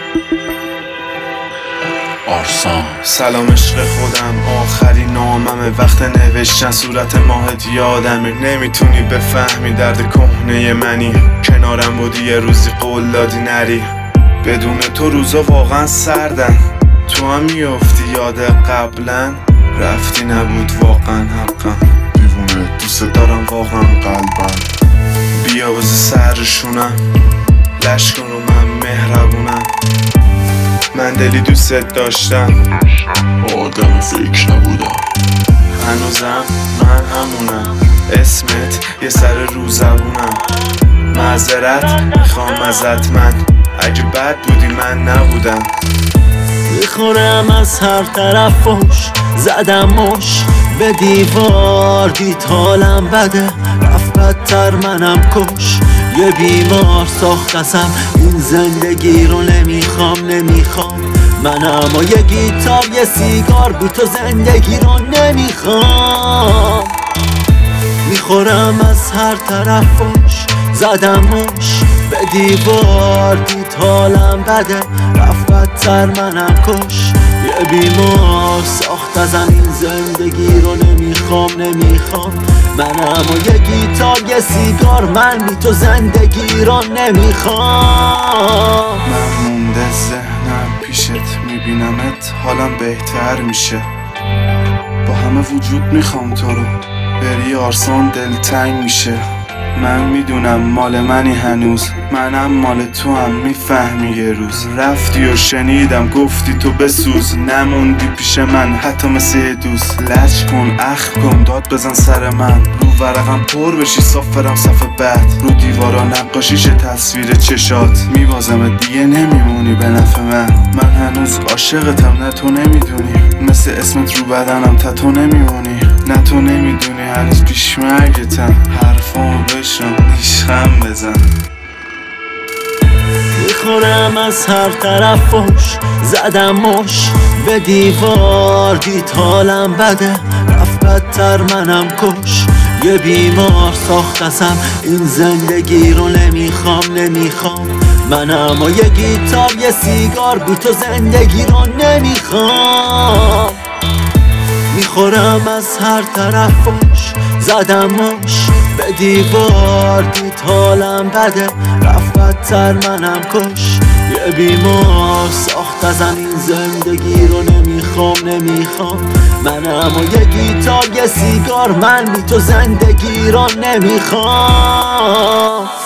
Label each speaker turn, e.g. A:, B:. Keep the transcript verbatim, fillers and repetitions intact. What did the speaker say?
A: آرسان. سلام عشق خودم، آخرین ناممه، وقت نوشتن صورت ماهت یادمه. نمیتونی بفهمی درد کهنه منی، کنارم بودی یه روزی قول دادی نری. بدون تو روزا واقعا سردن، تو هم میافتی یاد قبلا، رفتی نبود واقعا حقا. دیوونه دوست دارم واقعا قلبم، بیا بزه سرشونم، لش کن رو من مهربونم. من دلی دوست داشتم، آدم فکر نبودم. هنوزم من همونم، اسمت یه سر رو زبونم. معذرت میخوام ازت من، اگه بد بودی من نبودم.
B: میخورم از هر طرف فوش، زدم مش به دیوار، دید حالم بده، رفت بدتر منم کش. یه بیمار ساخت ازم این زندگی رو، نمیخوام نمیخوام منم و یه گیتار یه سیگار، بی تو زندگی رو نمیخوام. میخورم از هر طرف فوش، زدم مش به دیوار، دید حالم بده، رفت بدتر منم کش. یه بیمار ساخت ازم این زندگی رو، نمیخوام نمیخوام منم و یه گیتار یه سیگار، من بی تو زندگی رو نمیخوام.
A: من مونده ذهنم پیشت، میبینمت حالم بهتر میشه. با همه وجود میخوام تو رو، بری آرسان دلتنگ میشه. من میدونم مال منی هنوز، منم مال تو هم، میفهمی یه روز رفتی و شنیدم گفتی تو بسوز. نموندی پیش من حتی مثل یه دوست، لج کن اخ کن داد بزن سر من، رو ورقم پر بشی سافرم صفحه بعد. رو دیوارا نقاشیش تصویر چشات، میبازم دیگه نمیمونی به نفع من. من هنوز عاشقتم نه تو نمیدونی، مثل اسمت رو بدنم تتو نمیمونی. نه تو نمیدونی هنوز پیش مرگتم، حرفامو بشنو نیشخم بزن.
B: میخورم از هر طرف فوش، زدم مش به دیوار، دید حالم بده، رفت بدتر منم کش. یه بیمار ساخت ازم این زندگی رو، نمیخوام نمیخوام منم و یه گیتار یه سیگار، بی تو زندگی رو نمیخوام. میخورم از هر طرف فوش، زدم مش به دیوار، دید حالم بده، رفت بدتر منم کش. یه بیمار ساخت ازم این زندگی رو، نمیخوام نمیخوام منم و یه گیتار یه سیگار، من بی تو زندگی رو نمیخوام.